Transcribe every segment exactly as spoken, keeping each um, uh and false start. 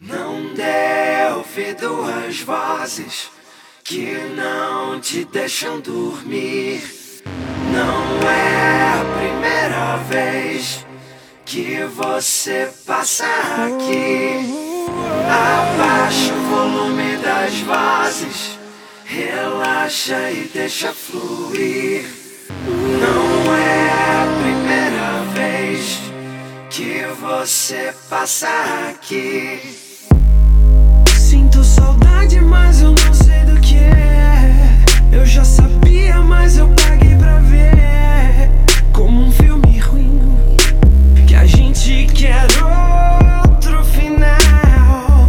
Não dê ouvido às vozes que não te deixam dormir. Não é a primeira vez que você passa aqui. Abaixa o volume das vozes, relaxa e deixa fluir. Não é a primeira vez que você passa aqui. Sinto saudade, mas eu não sei do que é. Eu já sabia, mas eu paguei pra ver. Como um filme ruim que a gente quer outro final.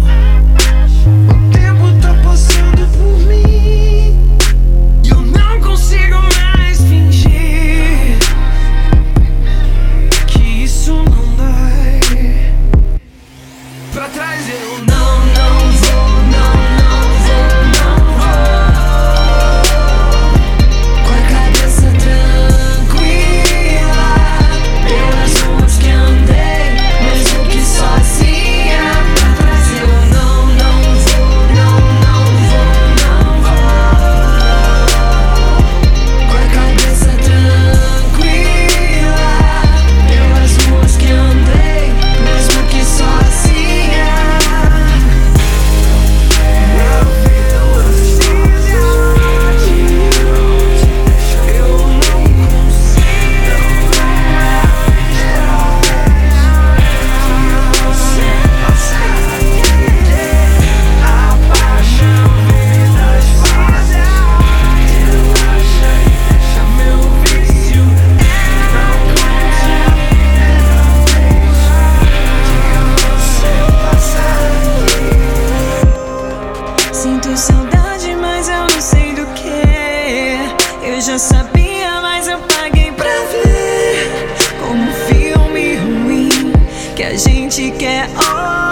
O tempo tá passando por mim e eu não consigo mais fingir que isso não dói. Pra trás eu não, não vou, não, não vou, não vou. Com a cabeça tranquila pelas ruas que andei, mesmo que sozinha. Pra trás eu não, não vou, não, não vou, não vou. Com a cabeça tranquila pelas ruas que andei, mesmo que sozinha. Sinto saudade, mas eu não sei do que. Eu já sabia, mas eu paguei pra ver. Como um filme ruim que a gente quer. Oh,